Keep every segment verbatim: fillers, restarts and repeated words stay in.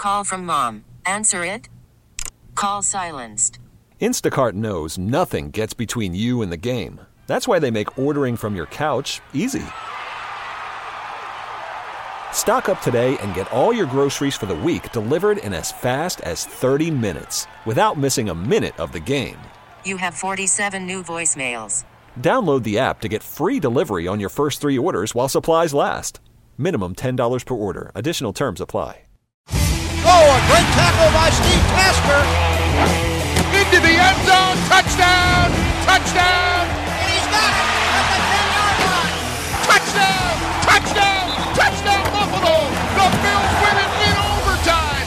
Call from mom. Answer it. Call silenced. Instacart knows nothing gets between you and the game. That's why they make ordering from your couch easy. Stock up today and get all your groceries for the week delivered in as fast as thirty minutes without missing a minute of the game. You have forty-seven new voicemails. Download the app to get free delivery on your first three orders while supplies last. Minimum ten dollars per order. Additional terms apply. Oh, a great tackle by Steve Tasker. Into the end zone. Touchdown. Touchdown. And he's got it at the ten-yard line. Touchdown. Touchdown. Touchdown, Buffalo. The Bills win it in overtime.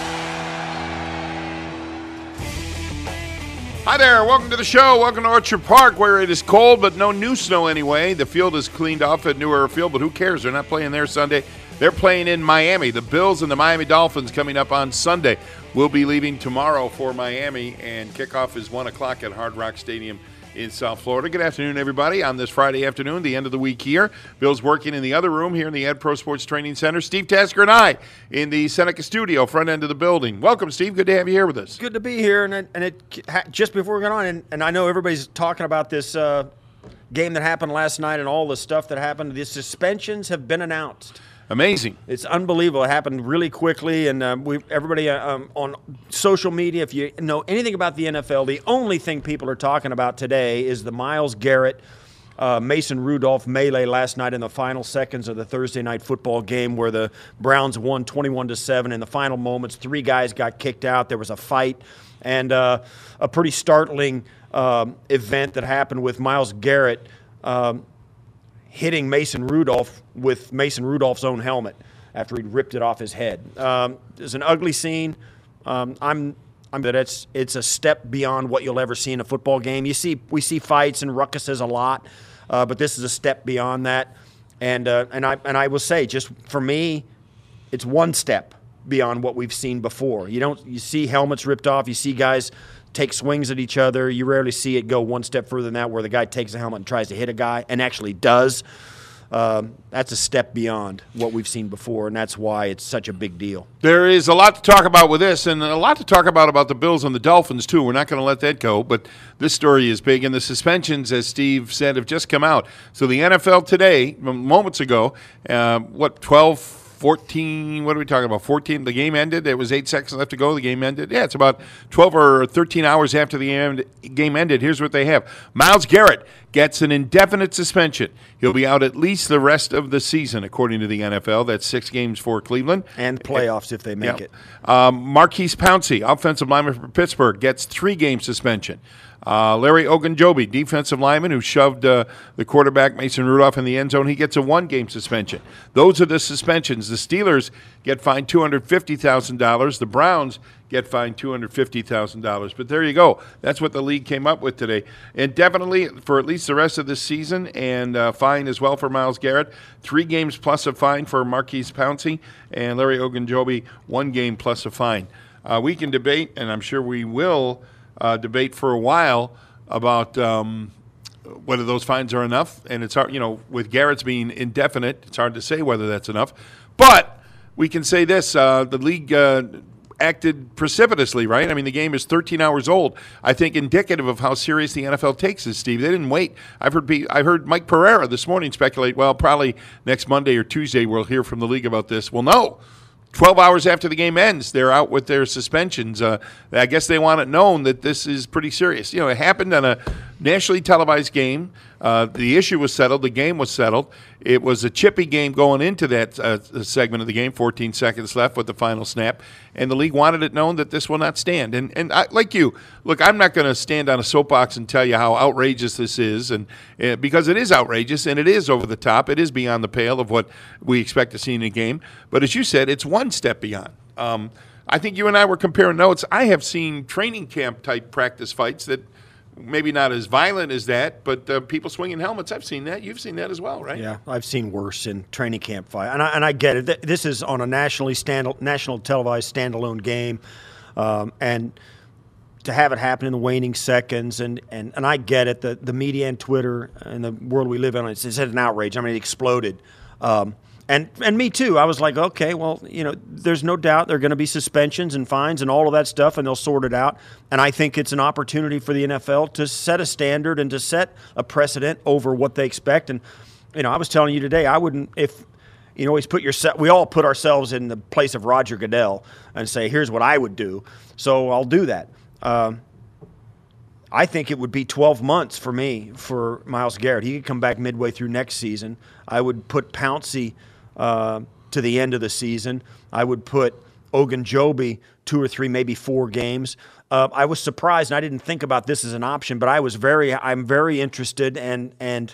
Hi there. Welcome to the show. Welcome to Orchard Park, where it is cold, but no new snow anyway. The field is cleaned off at New Era Field, but who cares? They're not playing there Sunday. They're playing in Miami. The Bills and the Miami Dolphins coming up on Sunday. We'll be leaving tomorrow for Miami, and kickoff is one o'clock at Hard Rock Stadium in South Florida. Good afternoon, everybody, on this Friday afternoon, the end of the week here. Bill's working in the other room here in the Ed Pro Sports Training Center. Steve Tasker and I in the Seneca studio, front end of the building. Welcome, Steve. Good to have you here with us. Good to be here. And it, and it just before we get on, and, and I know everybody's talking about this uh, game that happened last night and all the stuff that happened. The suspensions have been announced. Amazing. It's unbelievable. It happened really quickly, and um, we everybody uh, um, on social media, if you know anything about the N F L, the only thing people are talking about today is the Myles Garrett, uh, Mason Rudolph melee last night in the final seconds of the Thursday night football game where the Browns won twenty-one to seven. In the final moments, three guys got kicked out. There was a fight, and uh, a pretty startling um, event that happened with Myles Garrett um, hitting Mason Rudolph with Mason Rudolph's own helmet after he'd ripped it off his head. Um, it's an ugly scene. Um, I'm, I'm that it's it's a step beyond what you'll ever see in a football game. You see, we see fights and ruckuses a lot, uh, but this is a step beyond that. And uh, and I and I will say, just for me, it's one step beyond what we've seen before. You don't you see helmets ripped off. You see guys take swings at each other. You rarely see it go one step further than that, where the guy takes a helmet and tries to hit a guy and actually does. Um, that's a step beyond what we've seen before, and that's why it's such a big deal. There is a lot to talk about with this, and a lot to talk about about the Bills and the Dolphins, too. We're not going to let that go, but this story is big, and the suspensions, as Steve said, have just come out. So the N F L today, moments ago, uh, what, twelve, fourteen, what are we talking about, fourteen? The game ended. There was eight seconds left to go. The game ended. Yeah, it's about twelve or thirteen hours after the game ended. Here's what they have. Myles Garrett gets an indefinite suspension. He'll be out at least the rest of the season, according to the N F L. That's six games for Cleveland. And playoffs if they make yeah. it. Um, Marquise Pouncey, offensive lineman for Pittsburgh, gets three-game suspension. Uh, Larry Ogunjobi, defensive lineman who shoved uh, the quarterback Mason Rudolph in the end zone, he gets a one-game suspension. Those are the suspensions. The Steelers get fined two hundred fifty thousand dollars. The Browns get fined two hundred fifty thousand dollars. But there you go. That's what the league came up with today. And definitely for at least the rest of this season, and uh, fine as well for Myles Garrett. Three games plus a fine for Marquise Pouncey, and Larry Ogunjobi, one game plus a fine. Uh, we can debate, and I'm sure we will Uh, debate for a while about um, whether those fines are enough, and it's hard, you know, with Garrett's being indefinite, it's hard to say whether that's enough. But we can say this: uh, the league uh, acted precipitously, right? I mean, the game is thirteen hours old. I think indicative of how serious the N F L takes this, Steve. They didn't wait. I've heard I heard Mike Pereira this morning speculate. Well, probably next Monday or Tuesday we'll hear from the league about this. Well, no. twelve hours after the game ends, they're out with their suspensions. Uh, I guess they want it known that this is pretty serious. You know, it happened on a nationally televised game. Uh, the issue was settled. The game was settled. It was a chippy game going into that uh, segment of the game, fourteen seconds left with the final snap, and the league wanted it known that this will not stand. And and I, like you, look, I'm not going to stand on a soapbox and tell you how outrageous this is, and uh, because it is outrageous and it is over the top. It is beyond the pale of what we expect to see in a game. But as you said, it's one step beyond. Um, I think you and I were comparing notes. I have seen training camp type practice fights that maybe not as violent as that, but uh, people swinging helmets. I've seen that. You've seen that as well, right? Yeah, I've seen worse in training camp fight, and I, and I get it. This is on a nationally stand, national televised standalone game, um, and to have it happen in the waning seconds, and, and, and I get it. The the media and Twitter and the world we live in, it's, it's an outrage. I mean, it exploded. Um, And and me too. I was like, okay, well, you know, there's no doubt there are going to be suspensions and fines and all of that stuff, and they'll sort it out. And I think it's an opportunity for the N F L to set a standard and to set a precedent over what they expect. And, you know, I was telling you today, I wouldn't, if, you know, always put yourself, we all put ourselves in the place of Roger Goodell and say, here's what I would do. So I'll do that. Um, I think it would be twelve months for me for Myles Garrett. He could come back midway through next season. I would put Pouncey uh, to the end of the season. I would put Ogunjobi two or three, maybe four games. Uh, I was surprised, and I didn't think about this as an option, but I was very, I'm very interested and and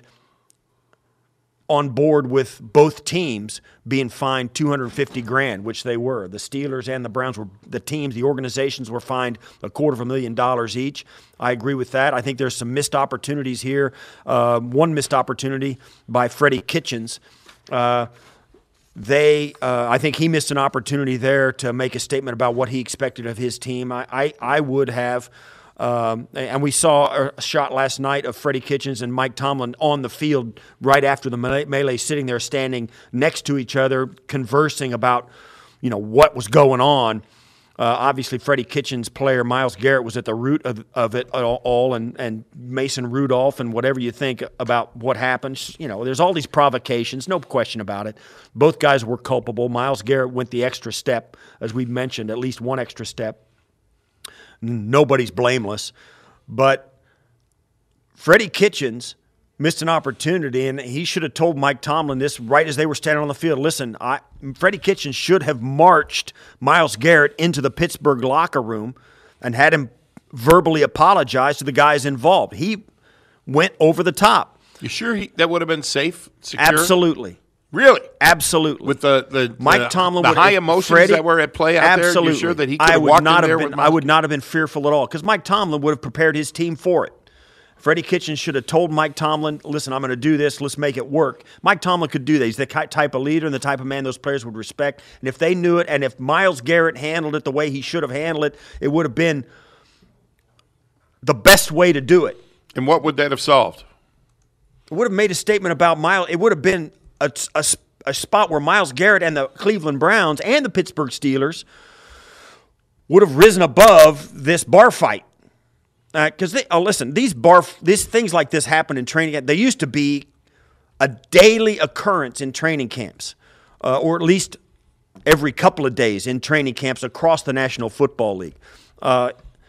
on board with both teams being fined two hundred fifty grand, which they were. The Steelers and the Browns were, the teams, the organizations were fined a quarter of a million dollars each. I agree with that. I think there's some missed opportunities here. Uh, one missed opportunity by Freddie Kitchens. Uh, they, uh, I think he missed an opportunity there to make a statement about what he expected of his team. I, I, I would have. Um, and we saw a shot last night of Freddie Kitchens and Mike Tomlin on the field right after the melee, sitting there standing next to each other, conversing about, you know, what was going on. Uh, obviously, Freddie Kitchens' player, Myles Garrett, was at the root of, of it all, and, and Mason Rudolph, and whatever you think about what happened. You know, there's all these provocations, no question about it. Both guys were culpable. Myles Garrett went the extra step, as we mentioned, at least one extra step. Nobody's blameless. But Freddie Kitchens missed an opportunity, and he should have told Mike Tomlin this right as they were standing on the field. Listen, I, Freddie Kitchens should have marched Myles Garrett into the Pittsburgh locker room and had him verbally apologize to the guys involved. He went over the top. You sure he, that would have been safe, secure? Absolutely. Really? Absolutely. With the the, Mike the, Tomlin the would, high emotions Freddie, that were at play out absolutely. there, you sure that he could I have would walked not in there have been, with I would not have been fearful at all, because Mike Tomlin would have prepared his team for it. Freddie Kitchens should have told Mike Tomlin, listen, I'm going to do this. Let's make it work. Mike Tomlin could do that. He's the type of leader and the type of man those players would respect. And if they knew it, and if Myles Garrett handled it the way he should have handled it, it would have been the best way to do it. And what would that have solved? It would have made a statement about Myles. It would have been a, a, a spot where Myles Garrett and the Cleveland Browns and the Pittsburgh Steelers would have risen above this bar fight. Because, uh, oh, listen, these bar, these things like this happen in training camp. They used to be a daily occurrence in training camps, uh, or at least every couple of days in training camps across the National Football League. Uh,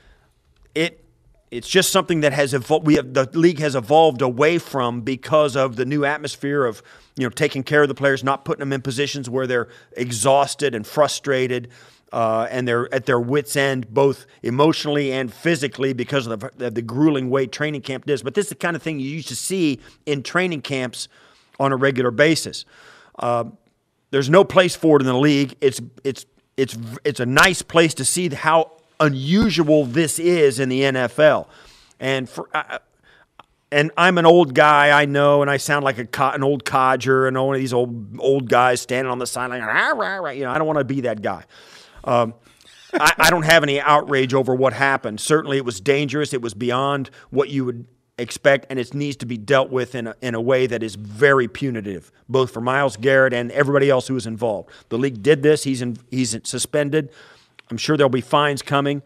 it it's just something that has evolved. We have, the league has evolved away from because of the new atmosphere of, you know, taking care of the players, not putting them in positions where they're exhausted and frustrated. Uh, and they're at their wits' end, both emotionally and physically, because of the, the grueling way training camp is. But this is the kind of thing you used to see in training camps on a regular basis. Uh, there's no place for it in the league. It's it's it's it's a nice place to see how unusual this is in the N F L. And for uh, and I'm an old guy, I know, and I sound like a co- an old codger and one of these old old guys standing on the sideline. Rah, rah, rah. You know, I don't want to be that guy. Um, I, I don't have any outrage over what happened. Certainly it was dangerous. It was beyond what you would expect, and it needs to be dealt with in a, in a way that is very punitive, both for Myles Garrett and everybody else who was involved. The league did this. He's in, he's suspended. I'm sure there'll be fines coming,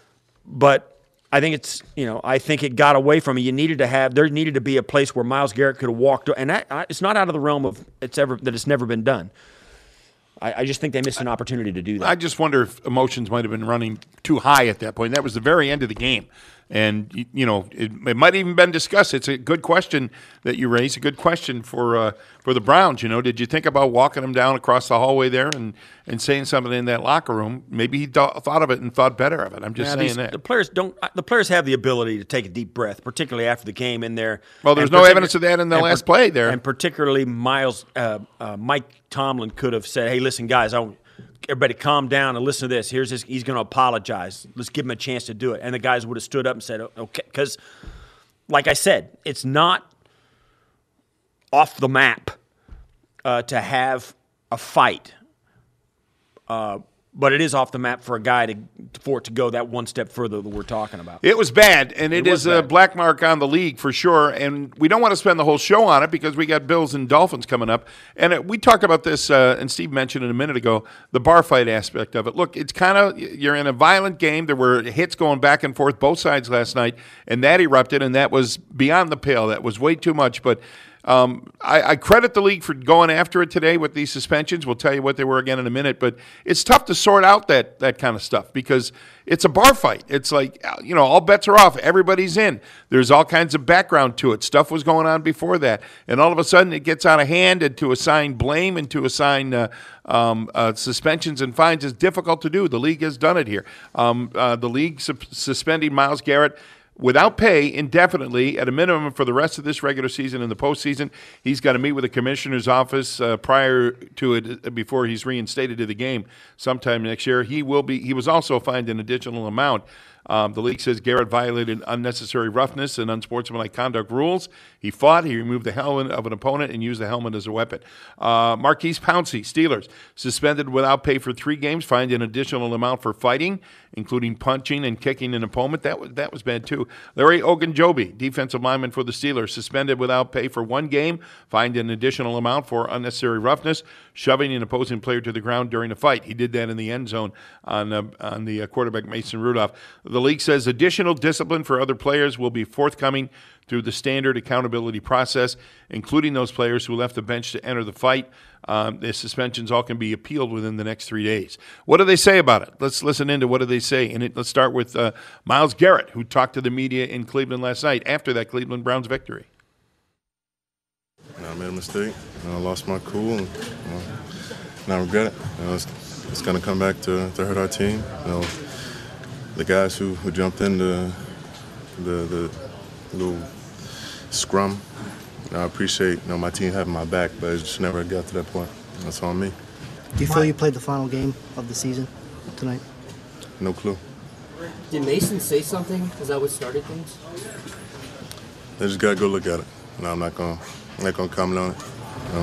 but I think it's, you know, I think it got away from you. You needed to have, there needed to be a place where Myles Garrett could have walked, and that, it's not out of the realm of it's ever that it's never been done. I just think they missed an opportunity to do that. I just wonder if emotions might have been running too high at that point. That was the very end of the game. And, you know, it, it might have even been discussed. It's a good question that you raised, a good question for uh, for the Browns. You know, did you think about walking them down across the hallway there and, and saying something in that locker room? Maybe he th- thought of it and thought better of it. I'm just yeah, saying these, that. The players don't. The players have the ability to take a deep breath, particularly after the game in there. Well, there's no evidence of that in the last per- play there. And particularly Myles, uh, uh, Mike Tomlin could have said, hey, listen, guys, I everybody calm down and listen to this. Here's his, he's going to apologize. Let's give him a chance to do it. And the guys would have stood up and said, okay, because like I said, it's not off the map uh, to have a fight. Uh, but it is off the map for a guy to for it to go that one step further that we're talking about. It was bad, and it, It is was a bad. black mark on the league for sure. And we don't want to spend the whole show on it because we got Bills and Dolphins coming up. And it, we talked about this, uh, and Steve mentioned it a minute ago, the bar fight aspect of it. Look, it's kind of, you're in a violent game. There were hits going back and forth both sides last night, and that erupted, and that was beyond the pale. That was way too much. But Um, I, I credit the league for going after it today with these suspensions. We'll tell you what they were again in a minute, but it's tough to sort out that that kind of stuff because it's a bar fight. It's like, you know, all bets are off. Everybody's in. There's all kinds of background to it. Stuff was going on before that, and all of a sudden it gets out of hand, and to assign blame and to assign uh, um, uh, suspensions and fines is difficult to do. The league has done it here. Um, uh, the league su- suspending Myles Garrett without pay indefinitely at a minimum for the rest of this regular season and the postseason. He's got to meet with the commissioner's office uh, prior to it before he's reinstated to the game sometime next year. He will be. He was also fined an additional amount. Um, the league says Garrett violated unnecessary roughness and unsportsmanlike conduct rules. He fought. He removed the helmet of an opponent and used the helmet as a weapon. Uh, Marquise Pouncey, Steelers, suspended without pay for three games, fined an additional amount for fighting, including punching and kicking an opponent. That was that was bad too. Larry Ogunjobi, defensive lineman for the Steelers, suspended without pay for one game, fined an additional amount for unnecessary roughness, shoving an opposing player to the ground during a fight. He did that in the end zone on uh, on the uh, quarterback Mason Rudolph. The league says additional discipline for other players will be forthcoming through the standard accountability process, including those players who left the bench to enter the fight. Um, the suspensions all can be appealed within the next three days. What do they say about it? Let's listen into what do they say. And it, let's start with uh, Myles Garrett, who talked to the media in Cleveland last night after that Cleveland Browns victory. I made a mistake. You know, I lost my cool, and you know, and I regret it. You know, it's it's going to come back to, to hurt our team. You know, the guys who, who jumped in the the, the little scrum. You know, I appreciate you know my team having my back, but it just never got to that point. That's on me. Do you feel you played the final game of the season tonight? No clue. Did Mason say something? Is that what started things? They just gotta go look at it. No, I'm not gonna I'm not gonna comment on it. No.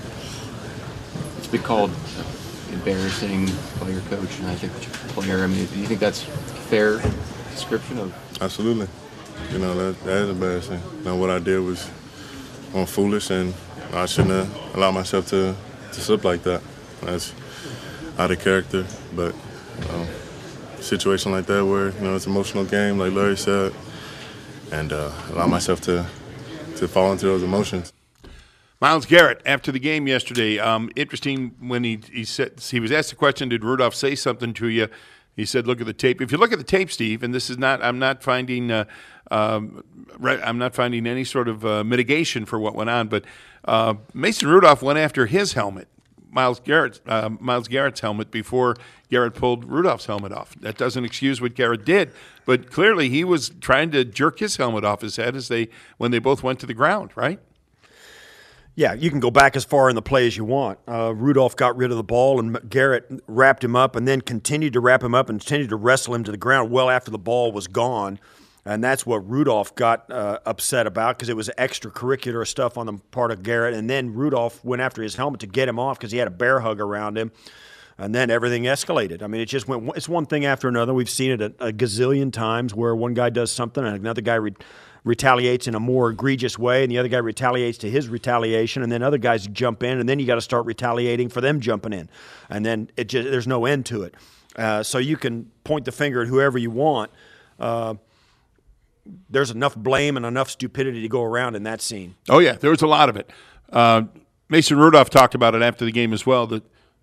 It's been called embarrassing by your coach, and I think player. I mean, do you think that's a fair description of? Absolutely. You know, that, that is embarrassing. You know, what I did was um, foolish, and I shouldn't have allowed myself to, to slip like that. That's out of character. But you know, a situation like that where, you know, it's an emotional game, like Larry said, and uh, allow myself to, to fall into those emotions. Myles Garrett, after the game yesterday, um, interesting when he he said he was asked the question, did Rudolph say something to you? He said, "Look at the tape." If you look at the tape, Steve, and this is not, I'm not finding, uh, um, right, I'm not finding any sort of uh, mitigation for what went on. But uh, Mason Rudolph went after his helmet, Myles Garrett, uh, Myles Garrett's helmet, before Garrett pulled Rudolph's helmet off. That doesn't excuse what Garrett did, but clearly he was trying to jerk his helmet off his head as they when they both went to the ground, right? Yeah, you can go back as far in the play as you want. Uh, Rudolph got rid of the ball, and Garrett wrapped him up and then continued to wrap him up and continued to wrestle him to the ground well after the ball was gone. And that's what Rudolph got uh, upset about because it was extracurricular stuff on the part of Garrett. And then Rudolph went after his helmet to get him off because he had a bear hug around him. And then everything escalated. I mean, it just went – it's one thing after another. We've seen it a, a gazillion times where one guy does something and another guy re- – retaliates in a more egregious way, and the other guy retaliates to his retaliation, and then other guys jump in, and then you got to start retaliating for them jumping in, and then it just there's no end to it. Uh, so you can point the finger at whoever you want. Uh, there's enough blame and enough stupidity to go around in that scene. Oh yeah, there was a lot of it. Uh, Mason Rudolph talked about it after the game as well. That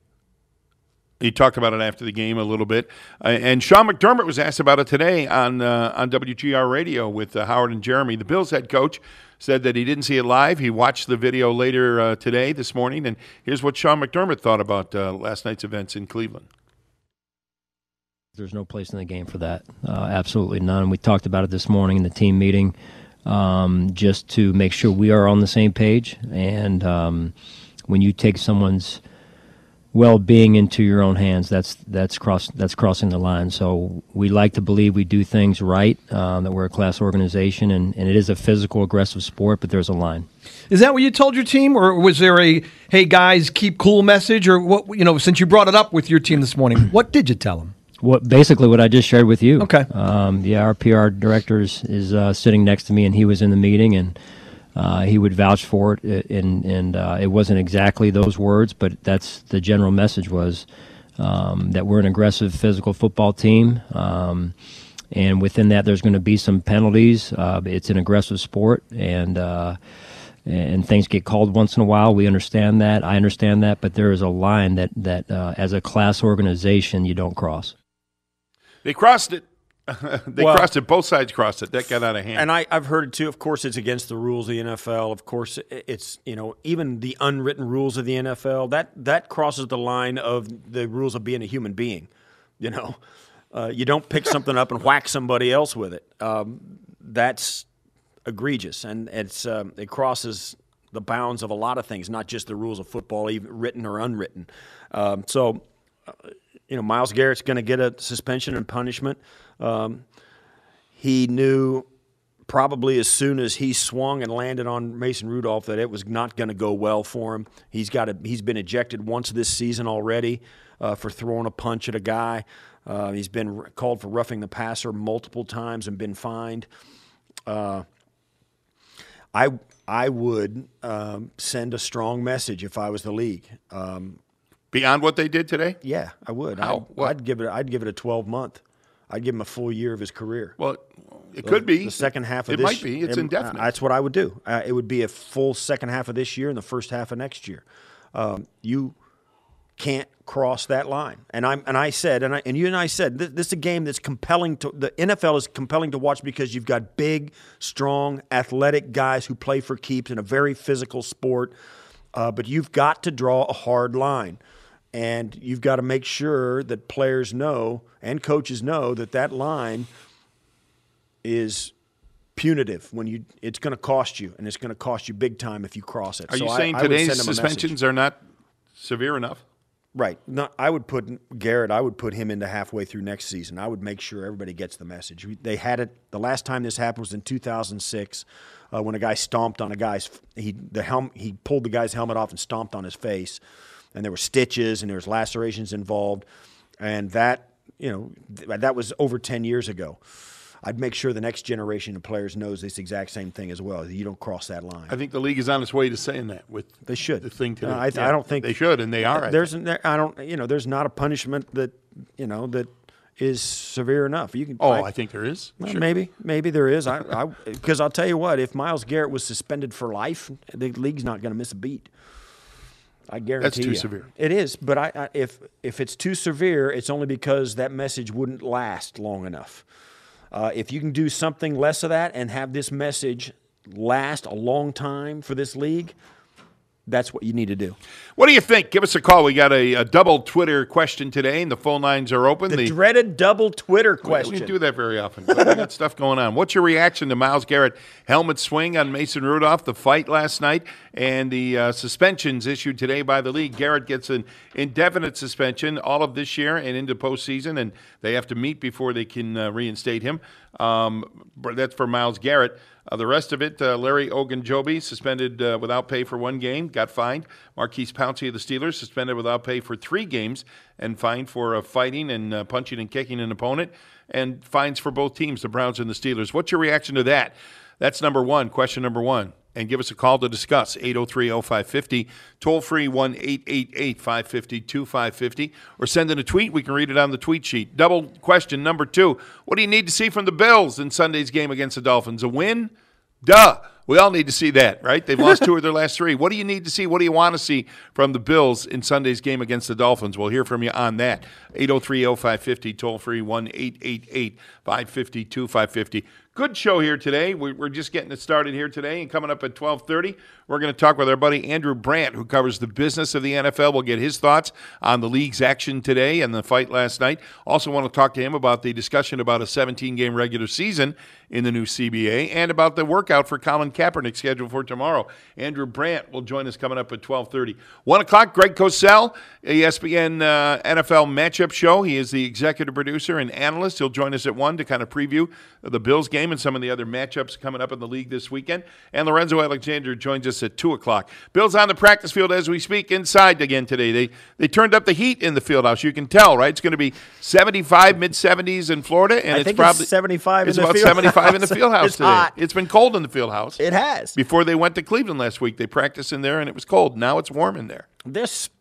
He talked about it after the game a little bit. Uh, and Sean McDermott was asked about it today on uh, on W G R Radio with uh, Howard and Jeremy. The Bills head coach said that he didn't see it live. He watched the video later uh, today, this morning. And here's what Sean McDermott thought about uh, last night's events in Cleveland. There's no place in the game for that. Uh, absolutely none. We talked about it this morning in the team meeting um, just to make sure we are on the same page. And um, when you take someone's well-being into your own hands, that's that's cross that's crossing the line. So we like to believe we do things right, um, that we're a class organization, and, and it is a physical, aggressive sport, but there's a line. Is that what you told your team, or was there a, hey, guys, keep cool message, or what? You know, since you brought it up with your team this morning, what did you tell them? What basically what I just shared with you. Okay. Um, yeah, our P R director is, is uh, sitting next to me, and he was in the meeting, and uh, he would vouch for it. And and uh, it wasn't exactly those words, but that's the general message was um, that we're an aggressive physical football team, um, and within that, there's going to be some penalties. Uh, it's an aggressive sport, and. Uh, And things get called once in a while. We understand that. I understand that. But there is a line that, that uh, as a class organization, you don't cross. They crossed it. they Well, crossed it. Both sides crossed it. That got out of hand. And I, I've heard it too. Of course, it's against the rules of the N F L. Of course, it's, you know, even the unwritten rules of the N F L, that, that crosses the line of the rules of being a human being. You know, uh, you don't pick something up and whack somebody else with it. Um, that's egregious, and it's um, it crosses the bounds of a lot of things, not just the rules of football, even written or unwritten. Um, so, uh, you know, Myles Garrett's going to get a suspension and punishment. Um, he knew probably as soon as he swung and landed on Mason Rudolph that it was not going to go well for him. He's got a, he's been ejected once this season already uh, for throwing a punch at a guy. Uh, he's been r- called for roughing the passer multiple times and been fined. Uh, I I would um, send a strong message if I was the league. Um, Beyond what they did today? Yeah, I would. How? I'd, I'd give it. I'd give it a twelve month. I'd give him a full year of his career. Well, it the, could be the second half of it this. might be. It's it, indefinite. Uh, that's what I would do. Uh, it would be a full second half of this year and the first half of next year. Um, you can't cross that line. And I and I said, and I and you and I said, this, this is a game that's compelling to the N F L is compelling to watch because you've got big, strong, athletic guys who play for keeps in a very physical sport. Uh, but you've got to draw a hard line, and you've got to make sure that players know and coaches know that that line is punitive. When you, it's going to cost you, and it's going to cost you big time if you cross it. Are so you I, saying I would today's send them a suspensions message. are not severe enough? Right. No, I would put Garrett, I would put him into halfway through next season. I would make sure everybody gets the message. They had it, the last time this happened was in two thousand six uh, when a guy stomped on a guy's, he the helm, he pulled the guy's helmet off and stomped on his face. And there were stitches and there was lacerations involved. And that, you know, th- that was over ten years ago. I'd make sure the next generation of players knows this exact same thing as well. You don't cross that line. I think the league is on its way to saying that with they should. the thing today. No, I, Yeah, I don't think they should, and they are. I There's, think. there, I don't, you know, there's not a punishment that, you know, that is severe enough. You can. Oh, I, I think there is. Well, Sure. Maybe, maybe there is. I, because I'll tell you what, if Myles Garrett was suspended for life, the league's not going to miss a beat. I guarantee That's too you. severe. It is, but I, I, if if it's too severe, it's only because that message wouldn't last long enough. Uh, if you can do something less of that and have this message last a long time for this league, that's what you need to do. What do you think? Give us a call. We got a, a double Twitter question today, and the phone lines are open. The, The- dreaded double Twitter We question. don't do that very often. But we got stuff going on. What's your reaction to Myles Garrett helmet swing on Mason Rudolph, the fight last night, and the uh, suspensions issued today by the league? Garrett gets an indefinite suspension all of this year and into postseason, and they have to meet before they can uh, reinstate him. Um, but that's for Myles Garrett. Uh, the rest of it, uh, Larry Ogunjobi suspended uh, without pay for one game, got fined. Marquise Pouncey of the Steelers suspended without pay for three games and fined for uh, fighting and uh, punching and kicking an opponent, and fines for both teams, the Browns and the Steelers. What's your reaction to that? That's number one, question number one. And give us a call to discuss, eight oh three oh five five oh, toll-free one eight eight eight five five zero two five five zero, or send in a tweet. We can read it on the tweet sheet. Double question number two, what do you need to see from the Bills in Sunday's game against the Dolphins? A win? Duh. We all need to see that, right? They've lost two of their last three. What do you need to see? What do you want to see from the Bills in Sunday's game against the Dolphins? We'll hear from you on that. eight oh three oh five five oh, toll-free one eight eight eight five five zero two five five zero. Good show here today. We're just getting it started here today, and coming up at twelve thirty, we're going to talk with our buddy Andrew Brandt, who covers the business of the N F L. We'll get his thoughts on the league's action today and the fight last night. Also want to talk to him about the discussion about a seventeen-game regular season in the new C B A, and about the workout for Colin Kaepernick scheduled for tomorrow. Andrew Brandt will join us coming up at twelve thirty. one o'clock, Greg Cosell, E S P N uh, N F L matchup show. He is the executive producer and analyst. He'll join us at one to kind of preview the Bills game and some of the other matchups coming up in the league this weekend. And Lorenzo Alexander joins us at two o'clock. Bills on the practice field as we speak, inside again today. They they turned up the heat in the field house. You can tell, right? It's going to be seventy-five, mid-seventies in Florida. And I it's think probably it's seventy-five It's in the about field seventy-five house. in the field house It's today. hot. It's been cold in the field house. It has. Before they went to Cleveland last week, they practiced in there, and it was cold. Now it's warm in there. They're, sp-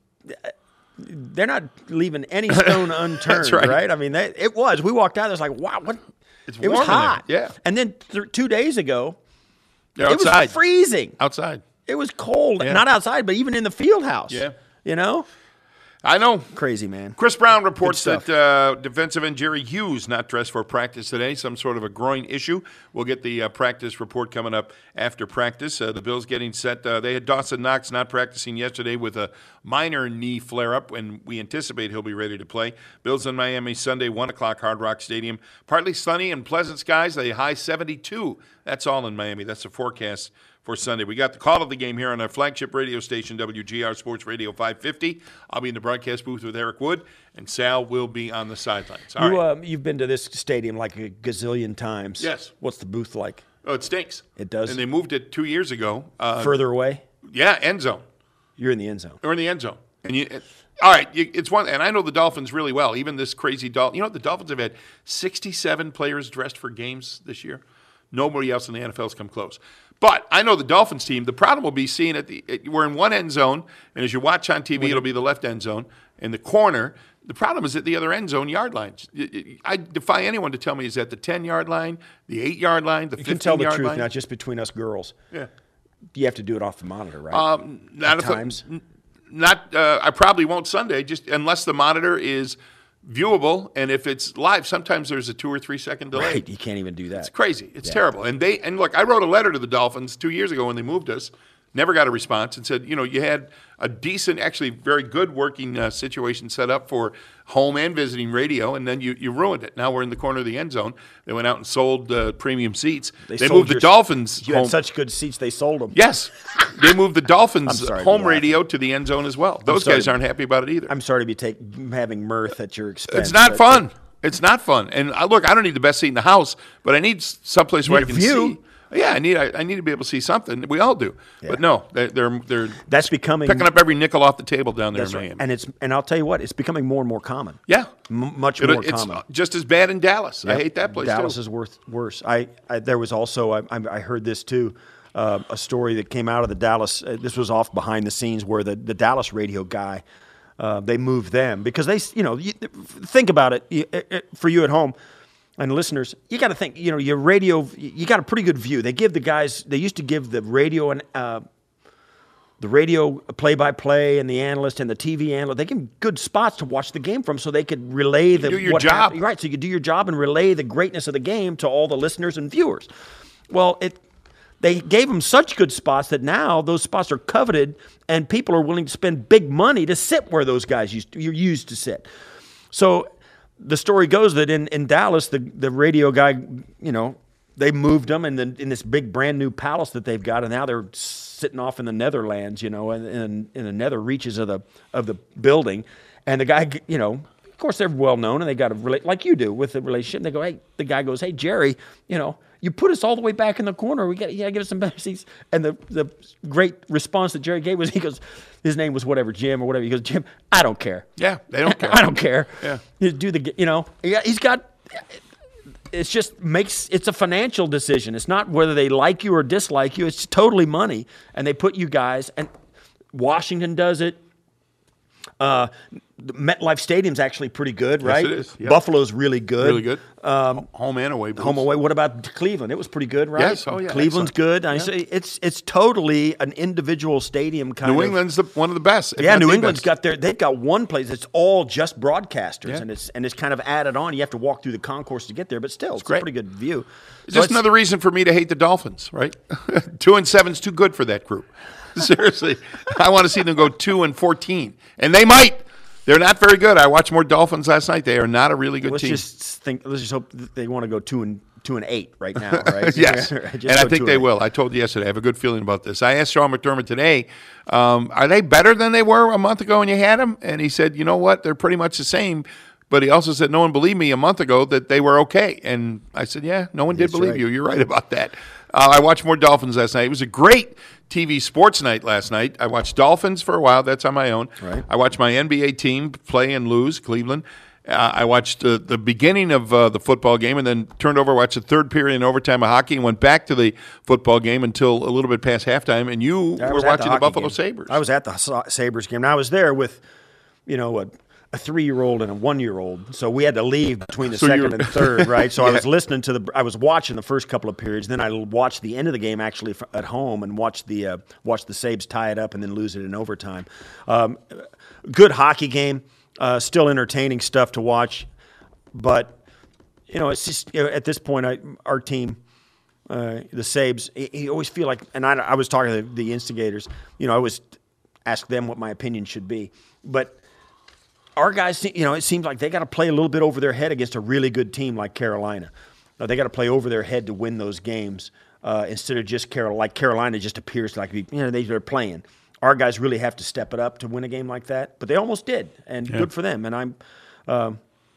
they're not leaving any stone unturned, That's right. right? I mean, they, it was. We walked out, it was like, wow, what? It's it was warm in there. hot. Yeah. And then th- two days ago, They're it outside. was freezing. Outside. It was cold. Yeah. Not outside, but even in the field house. Yeah. You know? I know. Crazy, man. Chris Brown reports Good that uh, defensive end Jerry Hughes not dressed for practice today, some sort of a groin issue. We'll get the uh, practice report coming up after practice. Uh, the Bills getting set. Uh, they had Dawson Knox not practicing yesterday with a minor knee flare-up, and we anticipate he'll be ready to play. Bills in Miami Sunday, one o'clock, Hard Rock Stadium. Partly sunny and pleasant skies, a high seventy-two. That's all in Miami. That's the forecast for Sunday. We got the call of the game here on our flagship radio station, W G R Sports Radio five fifty. I'll be in the broadcast booth with Eric Wood, and Sal will be on the sidelines. All you, right. um, you've been to this stadium like a gazillion times. Yes. What's the booth like? Oh, it stinks. It does? And they moved it two years ago. Uh, Further away? Yeah, end zone. You're in the end zone. Or in the end zone. And you, it, all right, you, it's one. And I know the Dolphins really well. Even this crazy Dolphin. You know, the Dolphins have had sixty-seven players dressed for games this year. Nobody else in the N F L has come close. But I know the Dolphins team. The problem will be seeing it. The, it we're in one end zone, and as you watch on T V, it'll be the left end zone. In the corner, the problem is at the other end zone yard lines. I defy anyone to tell me is that the ten-yard line, the eight-yard line, the You can tell the fifteen-yard truth, line. not just between us girls. Yeah. You have to do it off the monitor, right? Um, not At if the- times. n- not. Uh, I probably won't Sunday, just unless the monitor is viewable, and if it's live, sometimes there's a two or three second delay. Right, you can't even do that. It's crazy. It's Yeah. terrible. And they and look, I wrote a letter to the Dolphins two years ago when they moved us. Never got a response, and said, you know, you had a decent, actually very good working uh, situation set up for home and visiting radio, and then you, you ruined it. Now we're in the corner of the end zone. They went out and sold uh, premium seats. They, sold moved the your- Dolphins You home. had such good seats, they sold them. Yes. They moved the Dolphins I'm sorry to home be laughing. radio to the end zone as well. Those sorry guys to- aren't happy about it either. I'm sorry to be take, having mirth at your expense. It's not but- fun. It's not fun. And I, look, I don't need the best seat in the house, but I need s- someplace where I Need a can view. see. Yeah, I need I, I need to be able to see something. We all do. But no, they're they're, they're That's becoming picking up every nickel off the table down there That's in right. Miami. And it's and I'll tell you what, it's becoming more and more common. Yeah. M- much It- more it's common. just as bad in Dallas. I Yep. hate that place Dallas too. is worth worse. I, I there was also I, I I heard this too, uh, a story that came out of the Dallas. Uh, this was off behind the scenes where the the Dallas radio guy, uh, they moved them because they you know you, think about it, you, it, it for you at home. And listeners, you got to think, you know, your radio, you got a pretty good view. They give the guys, they used to give the radio and uh, the radio play-by-play and the analyst and the T V analyst, they give them good spots to watch the game from so they could relay the do your what job. happened. Right, so you could do your job and relay the greatness of the game to all the listeners and viewers. Well, it they gave them such good spots that now those spots are coveted and people are willing to spend big money to sit where those guys used to, used to sit. So the story goes that in, in Dallas, the, the radio guy, you know, they moved them in, the, in this big brand new palace that they've got, and now they're sitting off in the Netherlands, you know, in, in, in the nether reaches of the of the building. And the guy, you know, of course they're well known, and they got a relate like you do with the relationship. And they go, hey, the guy goes, hey Jerry, you know, you put us all the way back in the corner. We got, you got to give us some better seats. And the the great response that Jerry gave was, he goes, his name was whatever, Jim or whatever. He goes, Jim, I don't care. Yeah, they don't care. I don't care. Yeah. You do the, you know, yeah, he's got. It's just makes it's a financial decision. It's not whether they like you or dislike you. It's totally money, and they put you guys. And Washington does it. Uh, the MetLife Stadium's actually pretty good, Yes, right? it is. Yep. Buffalo's really good. Really good. Um, home and away. booths. Home away. What about Cleveland? It was pretty good, right? Yes. Oh, yeah. Cleveland's Excellent. good. I Yeah. say it's it's totally an individual stadium kind New of. England's the, one of the best. if Yeah, not New the England's best. got their they've got one place that's all just broadcasters, Yeah. and it's and it's kind of added on. You have to walk through the concourse to get there, but still, it's, great. a pretty good view. It's So just another reason for me to hate the Dolphins, right? two and seven's too good for that group. Seriously, I want to see them go two and fourteen, and they might. They're not very good. I watched more Dolphins last night. They are not a really good let's team. Just think. Let's just hope that they want to go two and two and eight right now, right? Yes, and I think they will. I told you yesterday. I have a good feeling about this. I asked Sean McDermott today, um, are they better than they were a month ago when you had them? And he said, you know what? They're pretty much the same. But he also said no one believed me a month ago that they were okay. And I said, yeah, no one did That's believe right. you. You're right about that. Uh, I watched more Dolphins last night. It was a great T V sports night last night. I watched Dolphins for a while. That's on my own. Right. I watched my N B A team play and lose, Cleveland. Uh, I watched uh, the beginning of uh, the football game and then turned over, watched the third period in overtime of hockey and went back to the football game until a little bit past halftime. And you I were was at watching the, hockey Buffalo game. Sabres. I was at the Sa- Sabres game. And I was there with, you know, a, a three-year-old and a one-year-old. So we had to leave between the So second you're- and third, right? So I Yeah. was listening to the, I was watching the first couple of periods. Then I watched the end of the game actually f- at home and watched the uh, watched the Sabres tie it up and then lose it in overtime. Um, good hockey game. Uh, still entertaining stuff to watch. But, you know, it's just, you know, at this point, I, our team, uh, the Sabres, you, you always feel like, and I, I was talking to the instigators, you know, I always ask them what my opinion should be. But our guys, you know, it seems like they got to play a little bit over their head against a really good team like Carolina. Uh, they got to play over their head to win those games uh, instead of just Carol, like Carolina just appears like, you know, they, they're playing. Our guys really have to step it up to win a game like that, but they almost did, and Yeah. good for them. And I'm, um,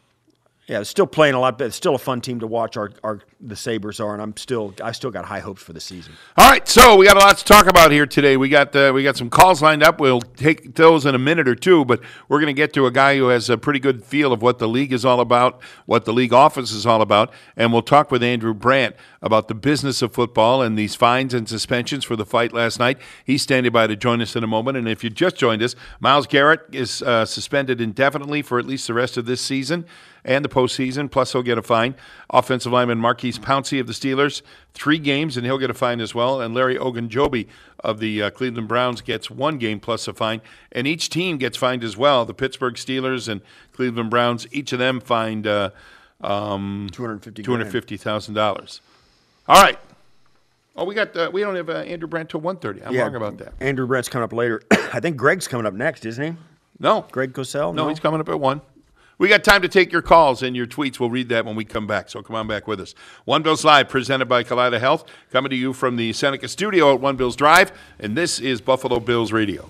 yeah, it's still playing a lot, but it's still a fun team to watch. Our, our the Sabres are, and I'm still, I still got high hopes for the season. All right, so we got a lot to talk about here today. We got uh, we got some calls lined up. We'll take those in a minute or two, but we're going to get to a guy who has a pretty good feel of what the league is all about, what the league office is all about, and we'll talk with Andrew Brandt about the business of football and these fines and suspensions for the fight last night. He's standing by to join us in a moment. And if you just joined us, Myles Garrett is uh, suspended indefinitely for at least the rest of this season and the postseason, plus he'll get a fine. Offensive lineman Marquise Pouncey of the Steelers, three games, and he'll get a fine as well. And Larry Ogunjobi of the uh, Cleveland Browns gets one game plus a fine. And each team gets fined as well. The Pittsburgh Steelers and Cleveland Browns, each of them fined uh, um, two hundred fifty two hundred fifty thousand dollars. All right. Oh, we got uh, we don't have uh, Andrew Brandt till one thirty. I'm Yeah, wrong about that. Andrew Brandt's coming up later. I think Greg's coming up next, isn't he? No. Greg Cosell? No, he's coming up at one. We got time to take your calls and your tweets. We'll read that when we come back, so come on back with us. One Bills Live, presented by Kaleida Health, coming to you from the Seneca studio at One Bills Drive, and this is Buffalo Bills Radio.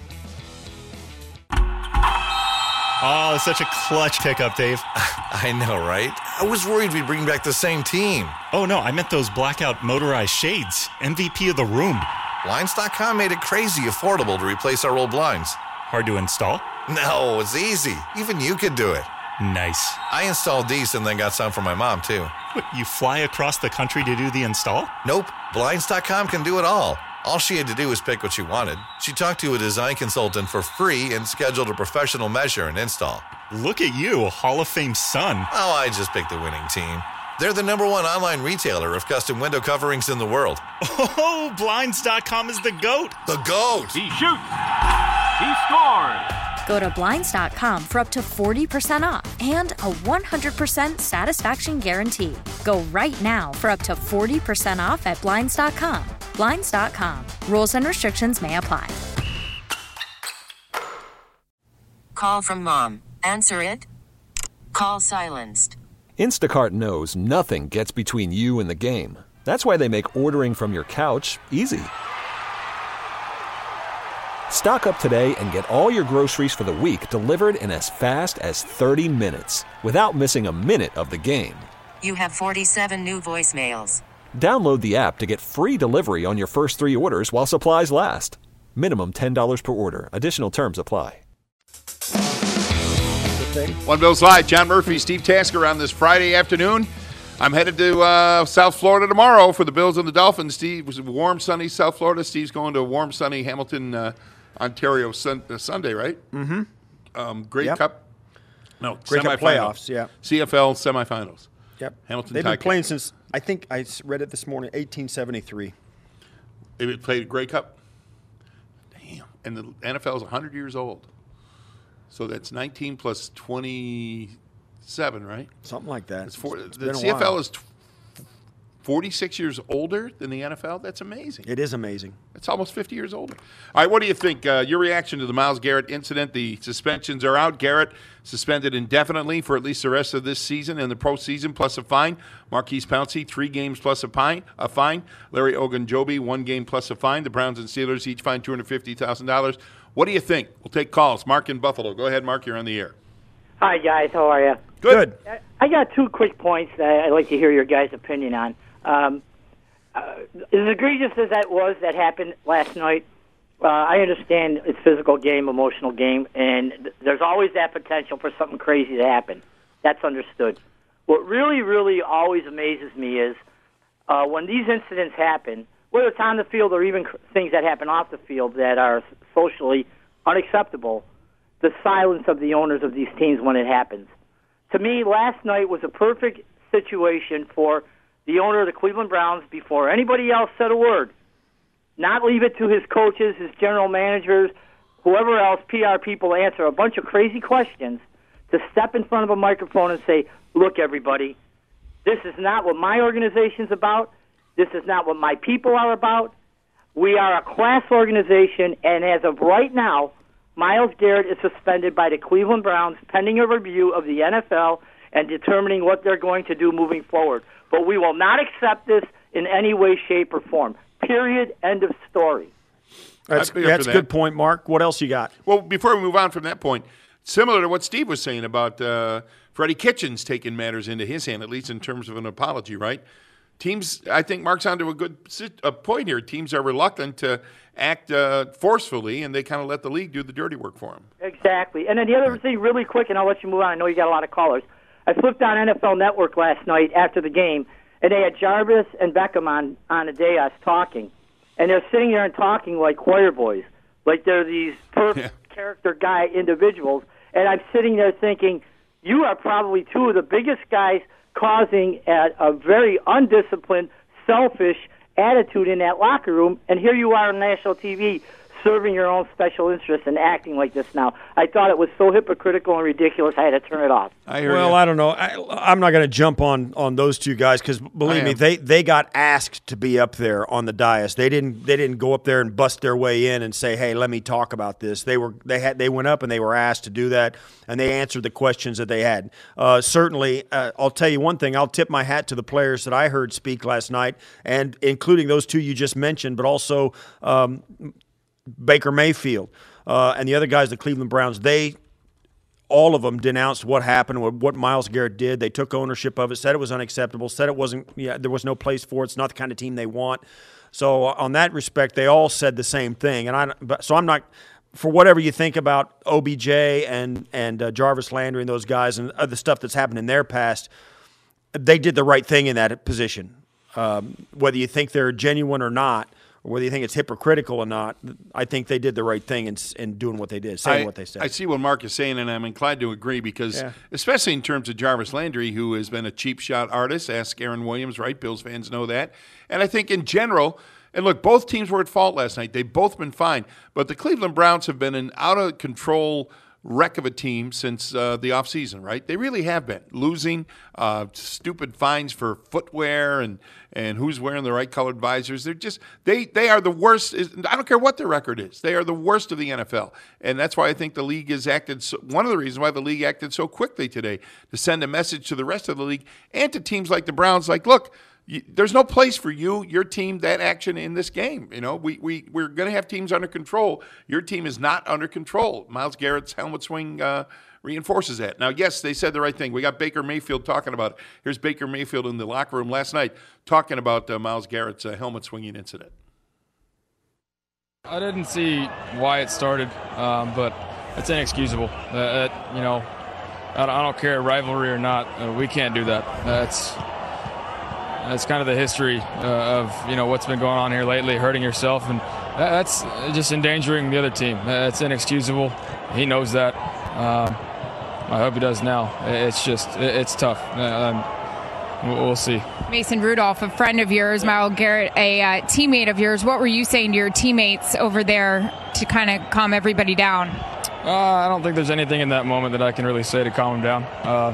Oh, such a clutch pickup, Dave. I know, right? I was worried we'd bring back the same team. Oh, no, I meant those blackout motorized shades. M V P of the room. Blinds dot com made it crazy affordable to replace our old blinds. Hard to install? No, it's easy. Even you could do it. Nice. I installed these and then got some for my mom, too. What, you fly across the country to do the install? Nope. Blinds dot com can do it all. All she had to do was pick what she wanted. She talked to a design consultant for free and scheduled a professional measure and install. Look at you, Hall of Fame son. Oh, I just picked the winning team. They're the number one online retailer of custom window coverings in the world. Oh, Blinds dot com is the GOAT. The GOAT! He shoots! He scores! Go to Blinds dot com for up to forty percent off and a one hundred percent satisfaction guarantee. Go right now for up to forty percent off at Blinds dot com. Blinds dot com. Rules and restrictions may apply. Call from mom. Answer it. Call silenced. Instacart knows nothing gets between you and the game. That's why they make ordering from your couch easy. Stock up today and get all your groceries for the week delivered in as fast as thirty minutes without missing a minute of the game. You have forty-seven new voicemails. Download the app to get free delivery on your first three orders while supplies last. Minimum ten dollars per order. Additional terms apply. One Bills Live, John Murphy, Steve Tasker on this Friday afternoon. I'm headed to uh, South Florida tomorrow for the Bills and the Dolphins. Steve was warm, sunny South Florida. Steve's going to warm, sunny Hamilton, uh, Ontario sun- uh, Sunday, right? Mm-hmm. Um, Grey Yep. Cup. No, Grey Cup semifinals. playoffs, yeah. C F L semifinals. Yep. Hamilton They've been Tiger. playing since, I think I s- read it this morning, eighteen seventy-three. They've played Grey Cup. Damn. And the N F L is one hundred years old. So that's nineteen plus twenty-seven, right? Something like that. It's four, It's the been a C F L while. is t- forty-six years older than the N F L? That's amazing. It is amazing. It's almost fifty years older. All right, what do you think? Uh, your reaction to the Myles Garrett incident? The suspensions are out. Garrett suspended indefinitely for at least the rest of this season and the postseason, plus a fine. Marquise Pouncey, three games plus a fine. A fine. Larry Ogunjobi, one game plus a fine. The Browns and Steelers each fined two hundred fifty thousand dollars. What do you think? We'll take calls. Mark in Buffalo. Go ahead, Mark. You're on the air. Hi, guys. How are you? Good. I got two quick points that I'd like to hear your guys' opinion on. Um, uh, as egregious as that was that happened last night, uh, I understand it's a physical game, emotional game, and th- there's always that potential for something crazy to happen. That's understood. What really, really always amazes me is uh, when these incidents happen, whether it's on the field or even cr- things that happen off the field that are socially unacceptable, the silence of the owners of these teams when it happens. To me, last night was a perfect situation for the owner of the Cleveland Browns, before anybody else said a word, not leave it to his coaches, his general managers, whoever else, P R people, answer a bunch of crazy questions, to step in front of a microphone and say, look, everybody, this is not what my organization's about. This is not what my people are about. We are a class organization, and as of right now, Myles Garrett is suspended by the Cleveland Browns pending a review of the N F L and determining what they're going to do moving forward. But we will not accept this in any way, shape, or form. Period. End of story. That's, that's a good point, Mark. What else you got? Well, before we move on from that point, similar to what Steve was saying about uh, Freddie Kitchens taking matters into his hand, at least in terms of an apology, right? Teams, I think Mark's onto a good a point here. Teams are reluctant to act uh, forcefully, and they kind of let the league do the dirty work for them. Exactly. And then the other thing, really quick, and I'll let you move on. I know you got a lot of callers. I flipped on N F L Network last night after the game, and they had Jarvis and Beckham on, on a day us talking. And they're sitting there and talking like choir boys, like they're these perfect yeah. character guy individuals. And I'm sitting there thinking, you are probably two of the biggest guys causing a, a very undisciplined, selfish attitude in that locker room, and here you are on national T V serving your own special interests and acting like this now. I thought it was so hypocritical and ridiculous, I had to turn it off. I hear well, you. I don't know. I, I'm not going to jump on, on those two guys because, believe me, they, they got asked to be up there on the dais. They didn't they didn't go up there and bust their way in and say, hey, let me talk about this. They were they had they went up and they were asked to do that, and they answered the questions that they had. Uh, certainly, uh, I'll tell you one thing. I'll tip my hat to the players that I heard speak last night, and including those two you just mentioned, but also um, Baker Mayfield uh, and the other guys, the Cleveland Browns. They, all of them, denounced what happened, what, what Myles Garrett did. They took ownership of it, said it was unacceptable, said it wasn't. Yeah, there was no place for it. It's not the kind of team they want. So on that respect, they all said the same thing. And I, so I'm not. For whatever you think about O B J and and uh, Jarvis Landry and those guys and other stuff that's happened in their past, they did the right thing in that position. Um, whether you think they're genuine or not, or whether you think it's hypocritical or not, I think they did the right thing in, in doing what they did, saying I, what they said. I see what Mark is saying, and I'm inclined to agree because, yeah. especially in terms of Jarvis Landry, who has been a cheap shot artist, ask Aaron Williams, right? Bills fans know that. And I think in general, and look, both teams were at fault last night. They've both been fine. But the Cleveland Browns have been an out-of-control wreck of a team since uh, the offseason, right? They really have been. Losing, uh, stupid fines for footwear and, and who's wearing the right colored visors. They're just, they, they are the worst. I don't care what their record is. They are the worst of the N F L. And that's why I think the league has acted, so, one of the reasons why the league acted so quickly today, to send a message to the rest of the league and to teams like the Browns, like, look, You, there's no place for you, your team, that action in this game. You know, we, we, we're going to have teams under control. Your team is not under control. Myles Garrett's helmet swing uh, reinforces that. Now, yes, they said the right thing. We got Baker Mayfield talking about it. Here's Baker Mayfield in the locker room last night talking about uh, Myles Garrett's uh, helmet swinging incident. I didn't see why it started, um, but it's inexcusable. Uh, it, you know, I don't, I don't care, rivalry or not, uh, we can't do that. That's... That's kind of the history uh, of, you know, what's been going on here lately, hurting yourself, and that's just endangering the other team. That's inexcusable. He knows that. Um, I hope he does now. It's just, it's tough. Um, we'll see. Mason Rudolph, a friend of yours, Myles Garrett, a uh, teammate of yours. What were you saying to your teammates over there to kind of calm everybody down? Uh, I don't think there's anything in that moment that I can really say to calm him down. Uh,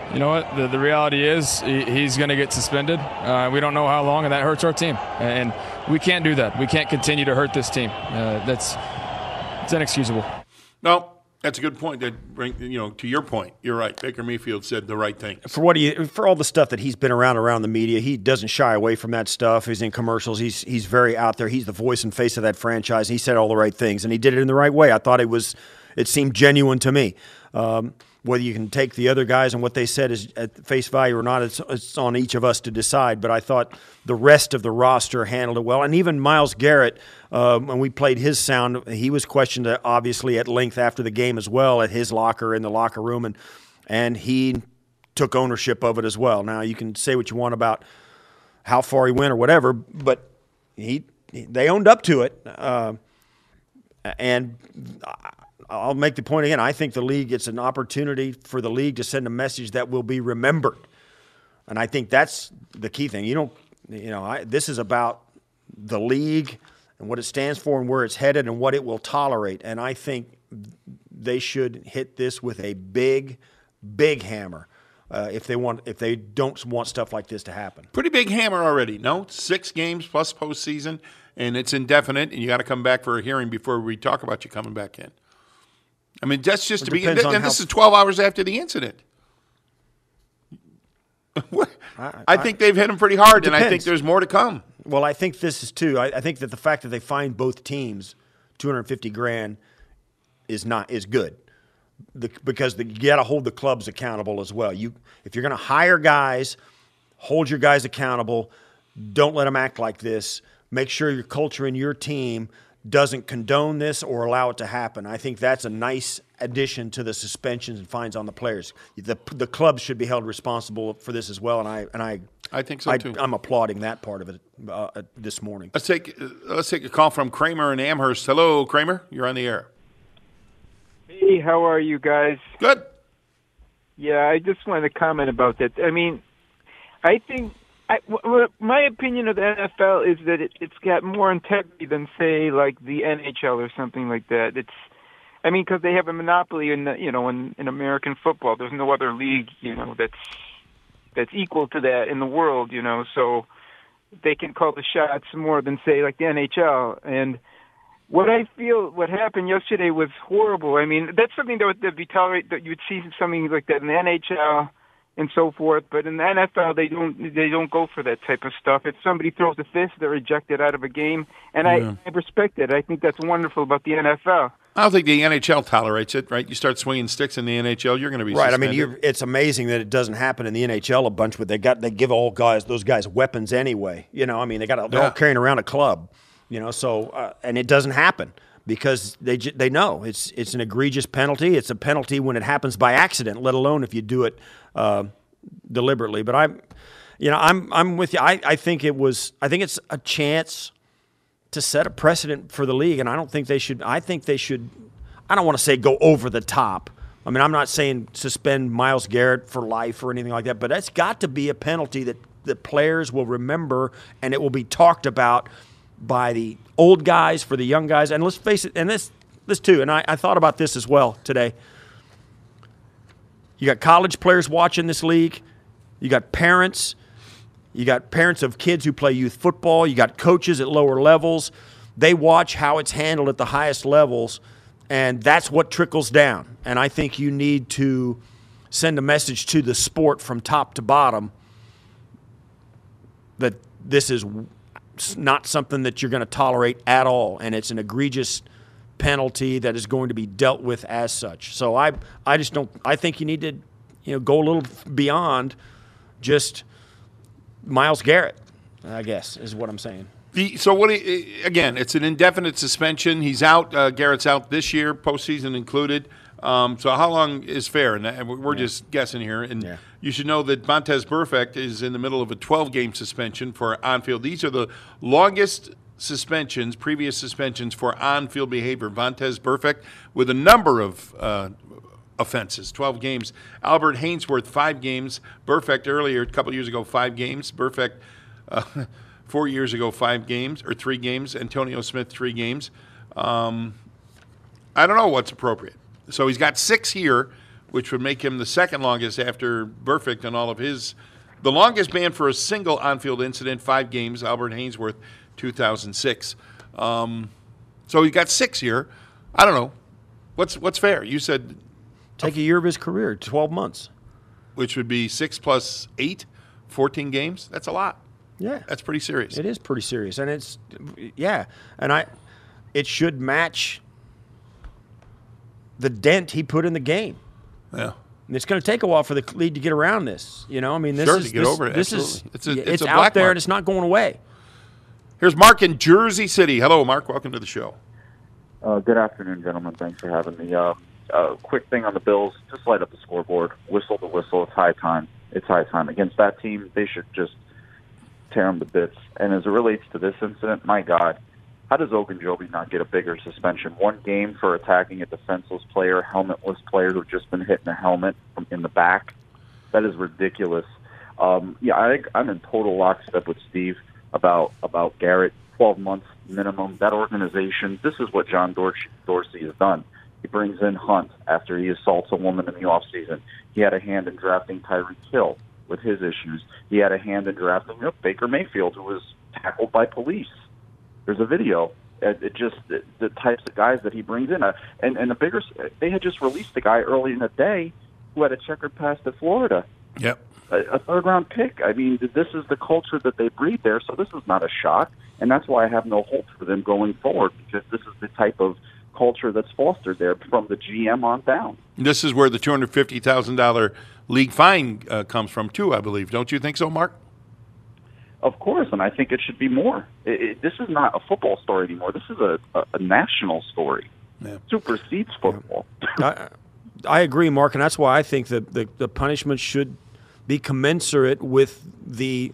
you know what? The, the reality is he, he's going to get suspended. Uh, we don't know how long, and that hurts our team. And we can't do that. We can't continue to hurt this team. Uh, that's it's inexcusable. No. That's a good point. That bring, you know, to your point, you're right. Baker Mayfield said the right thing. For what he, for all the stuff that he's been around around the media, he doesn't shy away from that stuff. He's in commercials. He's he's very out there. He's the voice and face of that franchise. He said all the right things, and he did it in the right way. I thought it was, it seemed genuine to me. Um, whether you can take the other guys and what they said is at face value or not, it's, it's on each of us to decide. But I thought the rest of the roster handled it well. And even Myles Garrett, uh, when we played his sound, he was questioned uh, obviously at length after the game as well at his locker, in the locker room, and and he took ownership of it as well. Now, you can say what you want about how far he went or whatever, but he they owned up to it. Uh, and I'll make the point again. I think the league, it's an opportunity for the league to send a message that will be remembered. And I think that's the key thing. You don't, you know, I, this is about the league and what it stands for and where it's headed and what it will tolerate. And I think they should hit this with a big, big hammer uh, if they want, if they don't want stuff like this to happen. Pretty big hammer already. No, six games plus postseason, and it's indefinite, and you got to come back for a hearing before we talk about you coming back in. I mean, that's just it to be, and how, this is twelve hours after the incident. I, I think they've hit him pretty hard, and I think there's more to come. Well, I think this is too. I, I think that the fact that they fined both teams two hundred fifty grand is not is good, the, because the, you got to hold the clubs accountable as well. You, if you're going to hire guys, hold your guys accountable. Don't let them act like this. Make sure your culture in your team doesn't condone this or allow it to happen. I think that's a nice addition to the suspensions and fines on the players. The the clubs should be held responsible for this as well, and I and I I think so I, too. I'm applauding that part of it uh, this morning. Let's take uh, let's take a call from Kramer in Amherst. Hello, Kramer. You're on the air. Hey, how are you guys? Good. Yeah, I just wanted to comment about that. I mean, I think. I, w- my opinion of the N F L is that it, it's got more integrity than, say, like the N H L or something like that. It's, I mean, because they have a monopoly in, the, you know, in, in American football. There's no other league, you know, that's that's equal to that in the world, you know. So they can call the shots more than, say, like the N H L. And what I feel, what happened yesterday was horrible. I mean, that's something that would be tolerated. That you would see something like that in the N H L. And so forth, but in the N F L they don't they don't go for that type of stuff. If somebody throws a fist, they're ejected out of a game, and yeah. I, I respect it. I think that's wonderful about the N F L. I don't think the N H L tolerates it, right? You start swinging sticks in the N H L, you're going to be right. suspended. I mean, you're, it's amazing that it doesn't happen in the N H L a bunch, but they got they give all guys those guys weapons anyway. You know, I mean, they got they're yeah. all carrying around a club. You know, so uh, and it doesn't happen because they they know it's it's an egregious penalty. It's a penalty when it happens by accident, let alone if you do it. Uh, deliberately, but I'm, you know, I'm I'm with you. I, I think it was. I think it's a chance to set a precedent for the league, and I don't think they should. I think they should. I don't want to say go over the top. I mean, I'm not saying suspend Myles Garrett for life or anything like that, but that's got to be a penalty that the players will remember, and it will be talked about by the old guys for the young guys. And let's face it, and this this too. And I, I thought about this as well today. You got college players watching this league. You got parents. You got parents of kids who play youth football. You got coaches at lower levels. They watch how it's handled at the highest levels, and that's what trickles down. And I think you need to send a message to the sport from top to bottom that this is not something that you're going to tolerate at all, and it's an egregious penalty that is going to be dealt with as such. So I I just don't I think you need to, you know, go a little beyond just Myles Garrett, I guess, is what I'm saying. The, so what? He, again, it's an indefinite suspension. He's out. Uh, Garrett's out this year, postseason included. Um, so how long is fair? And we're yeah. just guessing here. And yeah. you should know that Vontaze Burfict is in the middle of a twelve-game suspension for on-field. These are the longest suspensions, previous suspensions for on-field behavior. Vontaze Burfict with a number of uh, offenses, twelve games. Albert Hainsworth, five games. Burfict earlier, a couple of years ago, five games. Burfict uh, four years ago, five games, or three games. Antonio Smith, three games. Um, I don't know what's appropriate. So he's got six here which would make him the second longest after Burfict and all of his. The longest ban for a single on-field incident, five games, Albert Hainsworth, two thousand six. Um, so he got six here. I don't know. What's what's fair? You said take a year of his career, twelve months. Which would be six plus eight, fourteen games. That's a lot. Yeah. That's pretty serious. It is pretty serious. And it's, yeah. And I, it should match the dent he put in the game. Yeah. And it's going to take a while for the league to get around this. You know, I mean, this sure, is to get this, over it. This Absolutely. is it's a, it's, it's a out black there mark. and it's not going away. Here's Mark in Jersey City. Hello, Mark. Welcome to the show. Uh, good afternoon, gentlemen. Thanks for having me. Uh, uh, quick thing on the Bills: just light up the scoreboard, whistle the whistle. It's high time. It's high time against that team. They should just tear them to bits. And as it relates to this incident, my God, how does Ogunjobi not get a bigger suspension? One game for attacking a defenseless player, helmetless player who've just been hit in the helmet from in the back. That is ridiculous. Um, yeah, I think I'm in total lockstep with Steve about about Garrett. twelve months minimum. That organization, this is what John Dorsey, Dorsey has done. He brings in Hunt after he assaults a woman in the offseason. He had a hand in drafting Tyreek Hill with his issues. He had a hand in drafting you know, Baker Mayfield, who was tackled by police. There's a video. It, it just the, the types of guys that he brings in. Uh, and, and the bigger, they had just released a guy early in the day who had a checkered past at Florida. Yep. A, a third-round pick. I mean, this is the culture that they breed there, so this is not a shock. And that's why I have no hope for them going forward, because this is the type of culture that's fostered there from the G M on down. This is where the two hundred fifty thousand dollars league fine uh, comes from, too, I believe. Don't you think so, Mark? Of course, and I think it should be more. It, it, this is not a football story anymore. This is a, a, a national story. Yeah. Supersedes football. I, I agree, Mark, and that's why I think that the, the punishment should be commensurate with the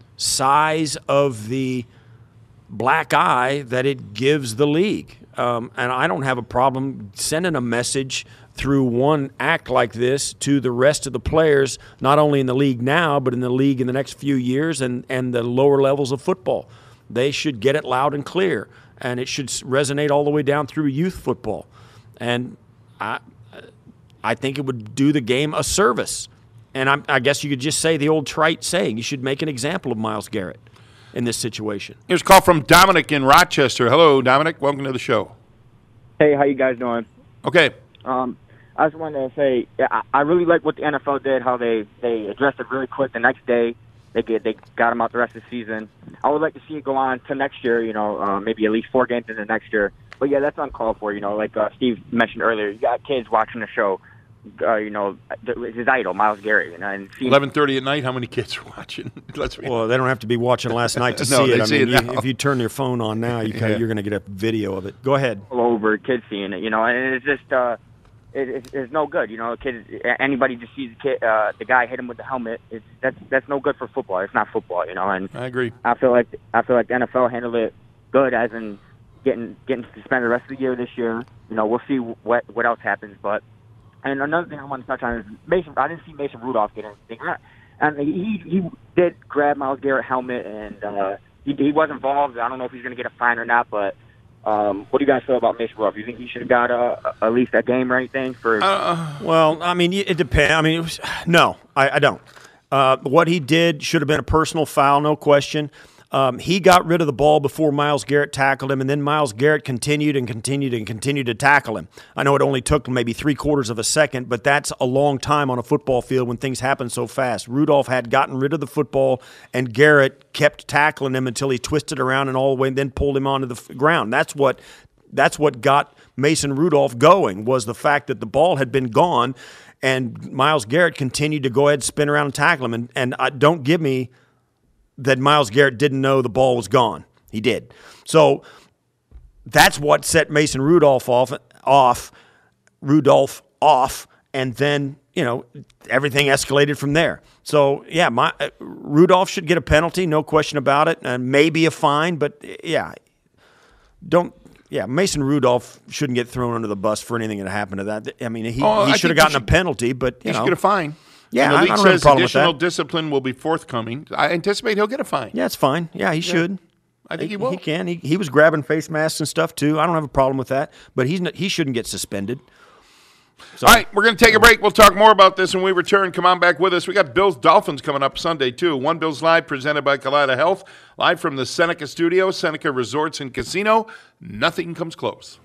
size of the black eye that it gives the league. Um, and I don't have a problem sending a message through one act like this to the rest of the players, not only in the league now, but in the league in the next few years and, and the lower levels of football. They should get it loud and clear, and it should resonate all the way down through youth football. And I, I think it would do the game a service. And I'm, I guess you could just say the old trite saying, you should make an example of Myles Garrett in this situation. Here's a call from Dominic in Rochester. Hello, Dominic. Welcome to the show. Hey, how you guys doing? Okay. Um, I just wanted to say I, I really like what the N F L did, how they, they addressed it really quick the next day. They get they got him out the rest of the season. I would like to see it go on to next year, you know, uh, maybe at least four games into next year. But, yeah, that's uncalled for, you know, like uh, Steve mentioned earlier. You got kids watching the show. Uh, you know, his idol, Myles Garrett. You know, and eleven thirty at night, how many kids are watching? Let's be well, they don't have to be watching last night to no, see it. I see mean, it you, if you turn your phone on now, you yeah. you're going to get a video of it. Go ahead. All over, kids seeing it, you know, and it's just uh, it, it's, it's no good. You know, kids, anybody just sees the, kid, uh, the guy hit him with the helmet. It's that's that's no good for football. It's not football, you know. And I agree. I feel like I feel like the N F L handled it good, as in getting getting suspended the rest of the year this year. You know, we'll see what what else happens, but. And another thing I want to touch on is Mason. I didn't see Mason Rudolph get anything, and he he did grab Myles Garrett's helmet, and uh, he he was involved. I don't know if he's going to get a fine or not, but um, what do you guys feel about Mason Rudolph? Do you think he should have got a, a, at least a game or anything for? Uh, well, I mean, it depends. I mean, it was, no, I, I don't. Uh, what he did should have been a personal foul, no question. Um, he got rid of the ball before Myles Garrett tackled him, and then Myles Garrett continued and continued and continued to tackle him. I know it only took maybe three quarters of a second, but that's a long time on a football field when things happen so fast. Rudolph had gotten rid of the football, and Garrett kept tackling him until he twisted around and all the way, and then pulled him onto the ground. That's what that's what got Mason Rudolph going, was the fact that the ball had been gone, and Myles Garrett continued to go ahead and spin around and tackle him. And, and uh, don't give me that Myles Garrett didn't know the ball was gone. He did. So that's what set Mason Rudolph off, off, Rudolph off, and then, you know, everything escalated from there. So, yeah, my, uh, Rudolph should get a penalty, no question about it, and maybe a fine, but, yeah, don't – yeah, Mason Rudolph shouldn't get thrown under the bus for anything that happened to that. I mean, he, oh, he I should have gotten should, a penalty, but, you he know. should get a fine. Yeah, and the league I don't have a says problem with additional that. discipline will be forthcoming. I anticipate he'll get a fine. Yeah, it's fine. Yeah, he yeah. should. I think he, he will. He can. He, he was grabbing face masks and stuff, too. I don't have a problem with that. But he's not, he shouldn't get suspended. So, All right, we're going to take a break. We'll talk more about this when we return. Come on back with us. We got Bills Dolphins coming up Sunday, too. One Bills Live presented by Kaleida Health. Live from the Seneca Studio, Seneca Resorts and Casino. Nothing comes close.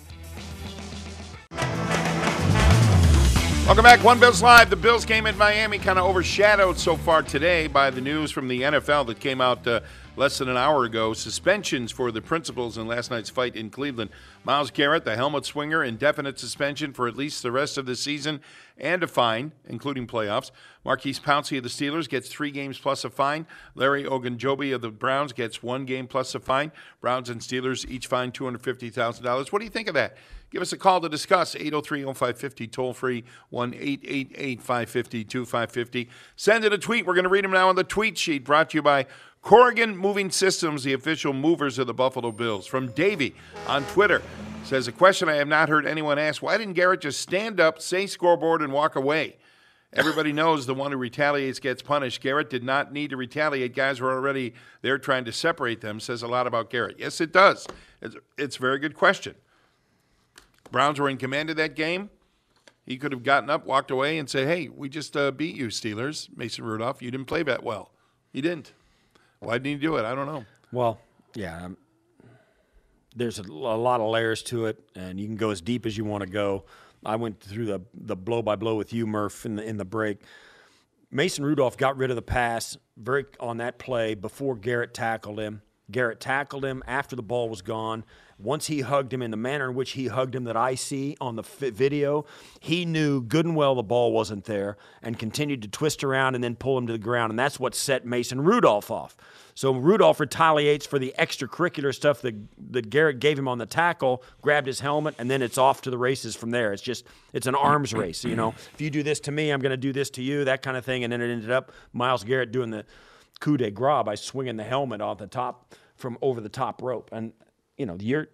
Welcome back. One Bills Live. The Bills game at Miami kind of overshadowed so far today by the news from the N F L that came out uh, less than an hour ago. Suspensions for the principals in last night's fight in Cleveland. Myles Garrett, the helmet swinger, indefinite suspension for at least the rest of the season and a fine, including playoffs. Marquise Pouncey of the Steelers gets three games plus a fine. Larry Ogunjobi of the Browns gets one game plus a fine. Browns and Steelers each fined two hundred fifty thousand dollars. What do you think of that? Give us a call to discuss. eight oh three oh five five oh, toll free, one eight eight eight five five zero two five five zero. Send it a tweet. We're going to read them now on the tweet sheet, brought to you by Corrigan Moving Systems, the official movers of the Buffalo Bills. From Davey on Twitter, says, a question I have not heard anyone ask, why didn't Garrett just stand up, say scoreboard, and walk away? Everybody knows the one who retaliates gets punished. Garrett did not need to retaliate. Guys were already there trying to separate them. Says a lot about Garrett. Yes, it does. It's, it's a very good question. Browns were in command of that game. He could have gotten up, walked away, and said, hey, we just uh, beat you, Steelers. Mason Rudolph, you didn't play that well. He didn't. Why didn't he do it? I don't know. Well, yeah, um, there's a, a lot of layers to it, and you can go as deep as you want to go. I went through the the blow by blow with you, Murph, in the in the break. Mason Rudolph got rid of the pass very on that play before Garrett tackled him. Garrett tackled him after the ball was gone. Once he hugged him in the manner in which he hugged him that I see on the video, he knew good and well the ball wasn't there and continued to twist around and then pull him to the ground, and that's what set Mason Rudolph off. So Rudolph retaliates for the extracurricular stuff that, that Garrett gave him on the tackle, grabbed his helmet, and then it's off to the races from there. It's just, it's an arms race, you know. If you do this to me, I'm going to do this to you, that kind of thing, and then it ended up Myles Garrett doing the coup de grace by swinging the helmet off the top from over the top rope. And, you know, you're,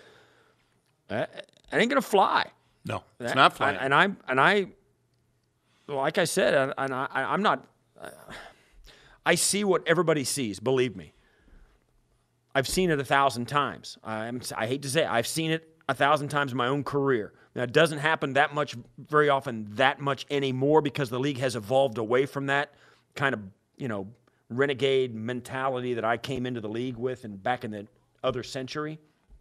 uh, it ain't going to fly. No, it's not flying. And, and I'm, and I, like I said, and, and I, I'm not, uh, I see what everybody sees, believe me. I've seen it a thousand times. I'm, I hate to say it, I've seen it a thousand times in my own career. Now, it doesn't happen that much, very often, that much anymore because the league has evolved away from that kind of, you know, renegade mentality that I came into the league with and back in the other century.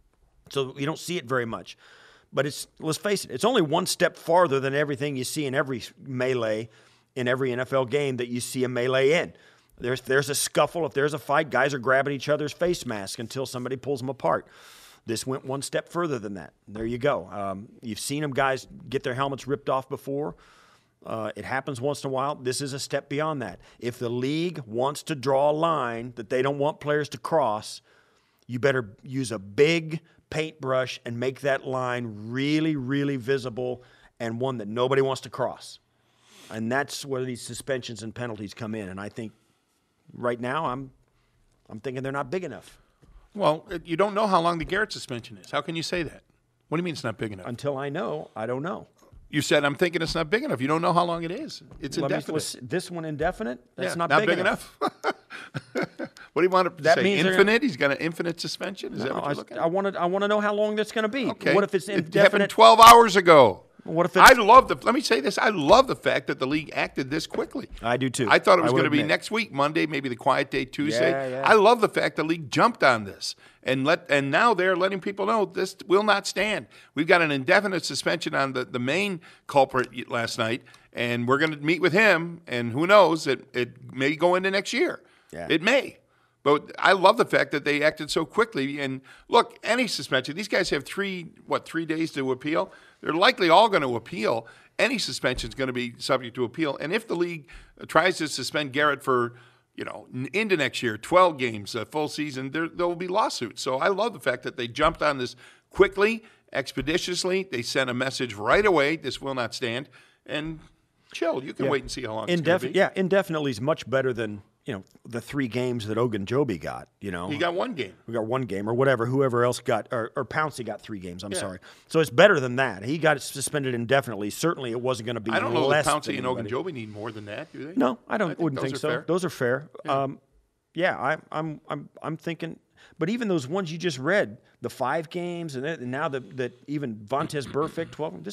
So you don't see it very much. But it's, let's face it, it's only one step farther than everything you see in every melee, in every N F L game that you see a melee in. There's, there's a scuffle. If there's a fight, guys are grabbing each other's face masks until somebody pulls them apart. This went one step further than that. There you go. Um, you've seen them guys get their helmets ripped off before. Uh, it happens once in a while. This is a step beyond that. If the league wants to draw a line that they don't want players to cross, you better use a big paintbrush and make that line really, really visible and one that nobody wants to cross. And that's where these suspensions and penalties come in. And I think right now I'm I'm thinking they're not big enough. Well, you don't know how long the Garrett suspension is. How can you say that? What do you mean it's not big enough? Until I know, I don't know. You said, I'm thinking it's not big enough. You don't know how long it is. It's Let indefinite. Me, this one indefinite? That's yeah, not, not big, big enough. enough. What do you want to that say? Means infinite? He's got an infinite suspension? Is no, that what you're I, looking I want to I want to know how long that's going to be. Okay. What if it's indefinite? indefinite? It happened twelve hours ago. What if it's, I love the, let me say this, I love the fact that the league acted this quickly. I do too. I thought it was I going to be admit. next week, Monday, maybe the quiet day Tuesday. Yeah, yeah. I love the fact the league jumped on this and let and now they're letting people know this will not stand. We've got an indefinite suspension on the, the main culprit last night, and we're going to meet with him, and who knows, it, it may go into next year. Yeah. It may. But I love the fact that they acted so quickly. And look, any suspension, these guys have three, what, three days to appeal? They're likely all going to appeal. Any suspension is going to be subject to appeal. And if the league tries to suspend Garrett for, you know, into next year, twelve games, a full season, there, there will be lawsuits. So I love the fact that they jumped on this quickly, expeditiously. They sent a message right away, this will not stand. And chill, you can yeah. wait and see how long Indef- it's going to be. Yeah, indefinitely is much better than, you know, the three games that Ogunjobi got, you know. He got one game. We got one game or whatever, whoever else got, or, or Pouncey got three games, I'm Yeah. sorry. So it's better than that. He got suspended indefinitely. Certainly it wasn't going to be I don't know less if Pouncey than and anybody. Ogunjobi need more than that, do they? No, I don't. I think wouldn't those think are so. fair. Those are fair. Yeah. Um, yeah, I, I'm, I'm, I'm thinking. But even those ones you just read, the five games, and, then, and now that that even Vontaze Burfict, twelve. This is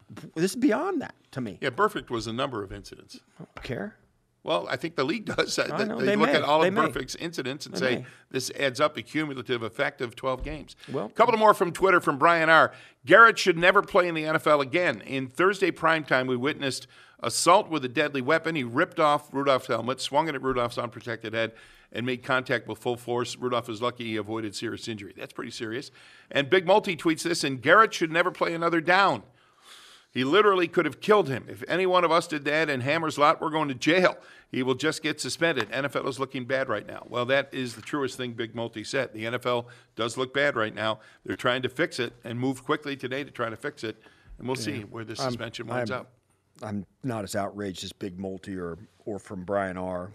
this is beyond that to me. Yeah, Burfict was a number of incidents. I don't care. Well, I think the league does. I know, they, they look may. at all They of may. Burfict's incidents and They say may. this adds up a cumulative effect of twelve games. Well, a couple of more from Twitter from Brian R. Garrett should never play in the N F L again. In Thursday primetime, we witnessed assault with a deadly weapon. He ripped off Rudolph's helmet, swung it at Rudolph's unprotected head, and made contact with full force. Rudolph is lucky he avoided serious injury. That's pretty serious. And Big Multi tweets this, and Garrett should never play another down. He literally could have killed him. If any one of us did that in Hammer's lot, we're going to jail. He will just get suspended. N F L is looking bad right now. Well, that is the truest thing Big Multi said. The N F L does look bad right now. They're trying to fix it and move quickly today to try to fix it. And we'll see where this I'm- suspension winds I'm- up. I'm not as outraged as Big Multi or, or from Brian R.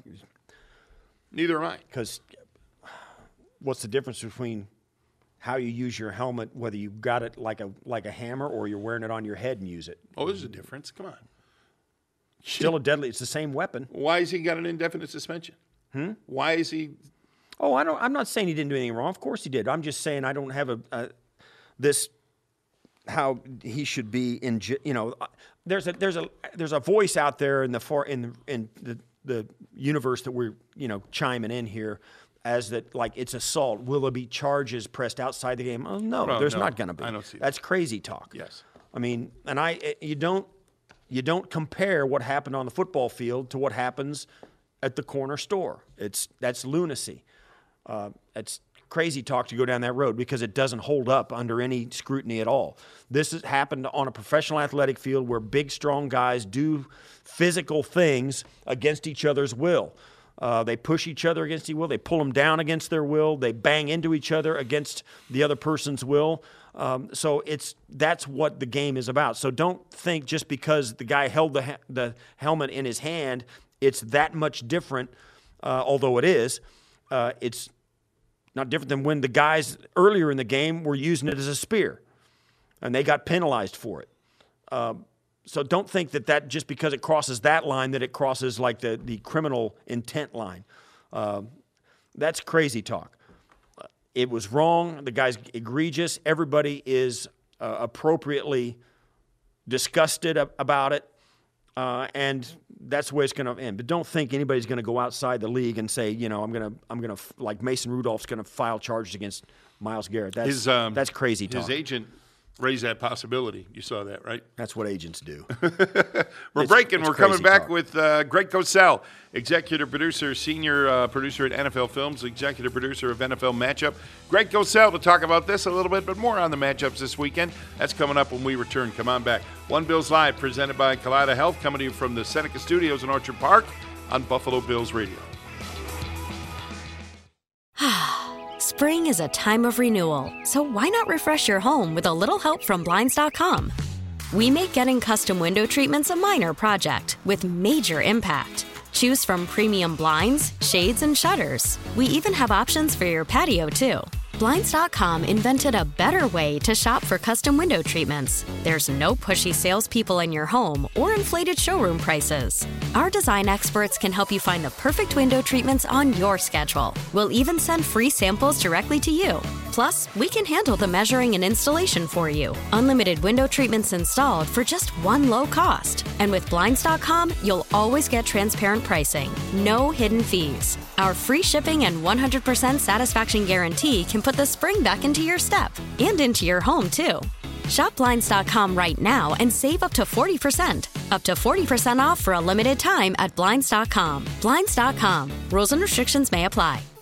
Neither am I. Because what's the difference between how you use your helmet, whether you got it like a like a hammer or you're wearing it on your head and use it? Oh, there's a difference. Come on. Still a deadly. It's the same weapon. Why has he got an indefinite suspension? Hmm? Why is he? Oh, I don't. I'm not saying he didn't do anything wrong. Of course he did. I'm just saying I don't have a, a this how he should be in. j- You know, uh, there's a there's a there's a voice out there in the far in the in the the universe that we're you know chiming in here. As that, like, it's assault. Will there be charges pressed outside the game? Oh, no, No, there's no, not going to be. I don't see that. That's crazy talk. Yes. I mean, and I, eh, you don't, you don't compare what happened on the football field to what happens at the corner store. It's that's lunacy. Uh, it's crazy talk to go down that road because it doesn't hold up under any scrutiny at all. This has happened on a professional athletic field where big, strong guys do physical things against each other's will. Uh, they push each other against their will. They pull them down against their will. They bang into each other against the other person's will. Um, so it's that's what the game is about. So don't think just because the guy held the ha- the helmet in his hand, it's that much different. Uh, although it is, uh, it's not different than when the guys earlier in the game were using it as a spear, and they got penalized for it. Um, So don't think that that just because it crosses that line that it crosses like the, the criminal intent line. Uh, that's crazy talk. Uh, it was wrong. The guy's egregious. Everybody is uh, appropriately disgusted ab- about it, uh, and that's the way it's going to end. But don't think anybody's going to go outside the league and say, you know, I'm going to I'm going to like Mason Rudolph's going to file charges against Myles Garrett. That's His, um, that's crazy talk. His agent raised that possibility. You saw that, right? That's what agents do. We're It's- breaking. it's We're coming crazy back talk. with uh, Greg Cosell, executive producer, senior uh, producer at N F L Films, executive producer of N F L Matchup. Greg Cosell to talk about this a little bit, but more on the matchups this weekend. That's coming up when we return. Come on back. One Bills Live, presented by Kaleida Health, coming to you from the Seneca Studios in Orchard Park on Buffalo Bills Radio. Spring is a time of renewal, so why not refresh your home with a little help from Blinds dot com? We make getting custom window treatments a minor project with major impact. Choose from premium blinds, shades, and shutters. We even have options for your patio, too. Blinds dot com invented a better way to shop for custom window treatments. There's no pushy salespeople in your home or inflated showroom prices. Our design experts can help you find the perfect window treatments on your schedule. We'll even send free samples directly to you. Plus, we can handle the measuring and installation for you. Unlimited window treatments installed for just one low cost. And with Blinds dot com, you'll always get transparent pricing. No hidden fees. Our free shipping and one hundred percent satisfaction guarantee can put the spring back into your step and into your home, too. Shop Blinds dot com right now and save up to forty percent. Up to forty percent off for a limited time at Blinds dot com. Blinds dot com. Rules and restrictions may apply.